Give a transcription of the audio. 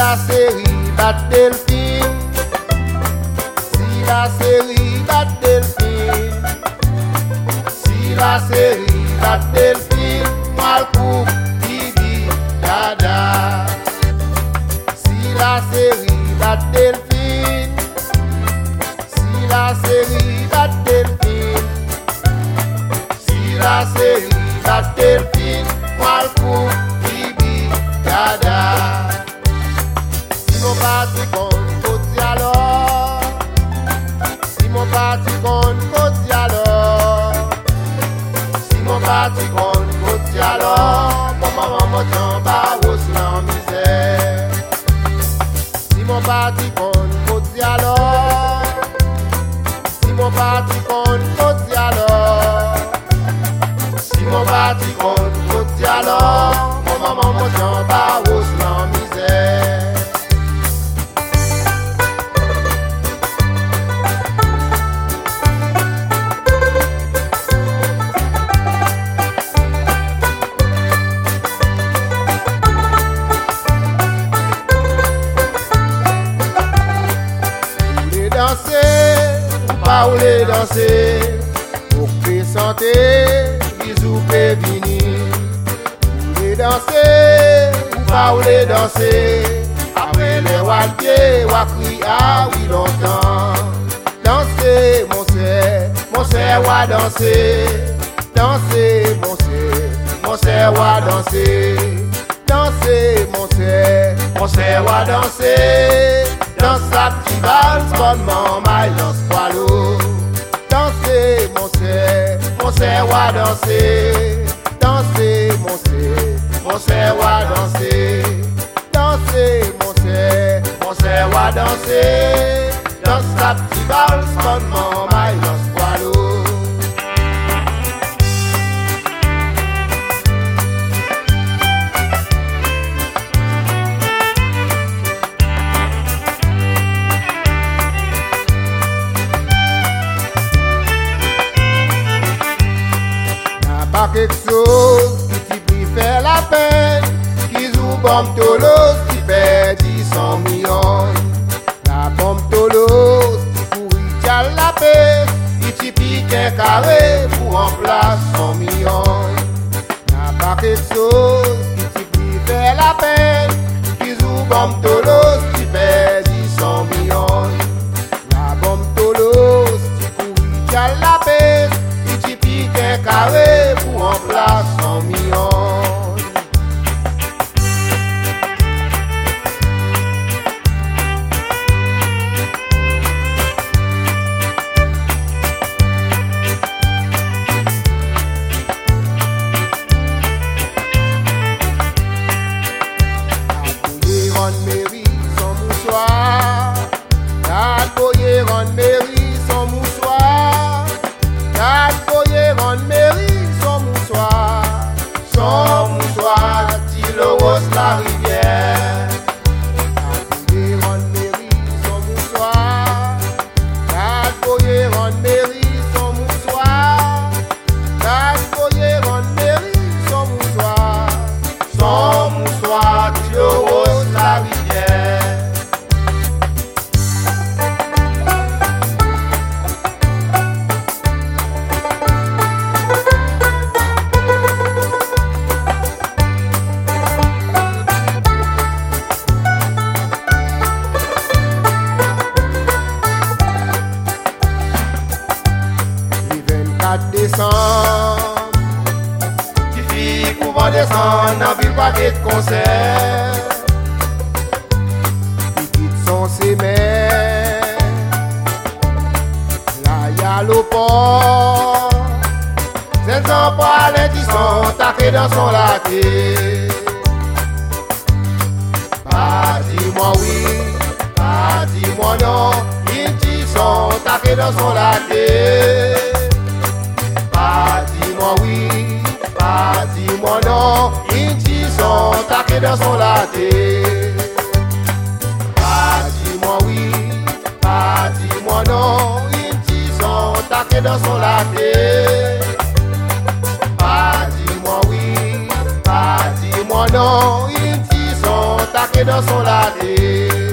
la série bat Delphine, si la série bat Delphine, si la série bat Delphine, moi le coupe, Bibi, Dada. Si la série bat Delphine, si la série bat Delphine, si la série bat Delphine, moi le coupe, Bibi, Dada. Si mon parti compte côté alors, si mon parti compte côté alors, si mon parti compte côté alors, mon maman m'a dit en bas au en misère. Si mon parti compte côté alors, si mon parti compte côté alors, si mon parti compte côté alors, mon maman m'a dit en bas au en misère. Ou les danser, pour que santé, bisous prévenir. Ou les danser, ou les danser, après les walpiers, ou à crier, ah oui longtemps. Danser, mon sœur, ou à danser. Danser, mon sœur, ou à danser. Danser, mon sœur, ou à danser. Dans sa petite valse, bonnement, maille dans ce poilot. Dansez, mon sœur, wa danser. Dansez, mon sœur, wa danser. Dansez, mon sœur, wa danser. Dans sa petite valse, bonnement, maille dans ce poilot. Pas quelque chose qui t'y fait la peine, qui joue bombe tolos, qui perd 100 millions. La bombe tolos, qui pourrit à la paix, qui t'y pique un carré pour en place 100 millions. N'a pas quelque chose qui t'y fait la peine, qui joue bombe tolos, qui perd 100 millions. La bombe tolos, qui pourrit à la paix, qui pique un carré pour en place 100 millions. Aboyer Ron Mary son moussoir, aboyer Ron Mary son moussoir. Ron Mary son mouchoir, Tilo-Rose la rivière. Ron Mary son mouchoir, Ron Mary son mouchoir, Ron Mary son mouchoir, Tilo-Rose la rivière. Décembre, qui fit couvent descendre dans ville paquet de concert. Il quitte son sémère, là y'a le port. Ces emplois qui sont taqués dans son laté. Pas dis-moi oui, pas dis-moi non, ils qui sont taqués dans son laté. Pas dis-moi oui, pas dis-moi non, ils sont taqués dans son laté. Pas dis-moi oui, pas dis-moi non, ils sont taqués dans son laté. Pas dis-moi oui, pas dis-moi non, ils sont taqués dans son laté.